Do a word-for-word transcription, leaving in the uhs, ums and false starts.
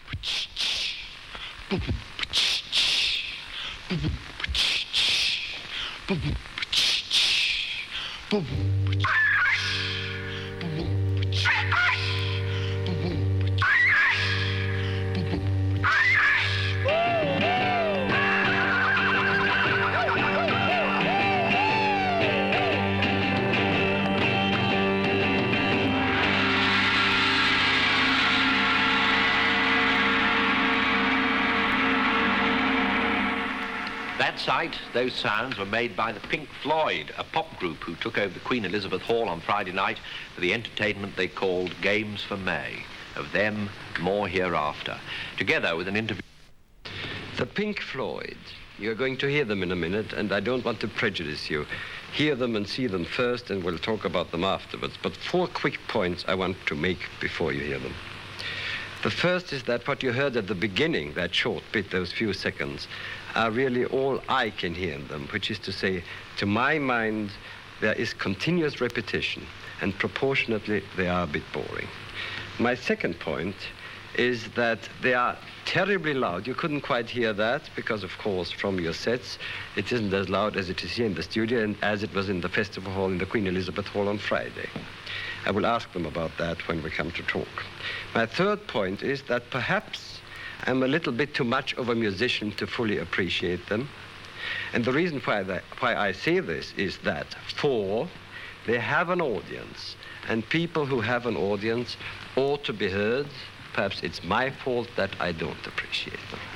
That sight, those sounds were made by the Pink Floyd, a pop group who took over the Queen Elizabeth Hall on Friday night for the entertainment they called Games for May. Of them, more hereafter. Together with an interview... The Pink Floyd. You're going to hear them in a minute, and I don't want to prejudice you. Hear them and see them first, and we'll talk about them afterwards. But four quick points I want to make before you hear them. The first is that what you heard at the beginning, that short bit, those few seconds, are really all I can hear in them, which is to say, to my mind, there is continuous repetition, and proportionately, they are a bit boring. My second point is that they are terribly loud. You couldn't quite hear that because, of course, from your sets, it isn't as loud as it is here in the studio and as it was in the festival hall in the Queen Elizabeth Hall on Friday. I will ask them about that when we come to talk. My third point is that perhaps I'm a little bit too much of a musician to fully appreciate them. And the reason why, that, why I say this is that, four, they have an audience, and people who have an audience ought to be heard. Perhaps it's my fault that I don't appreciate them.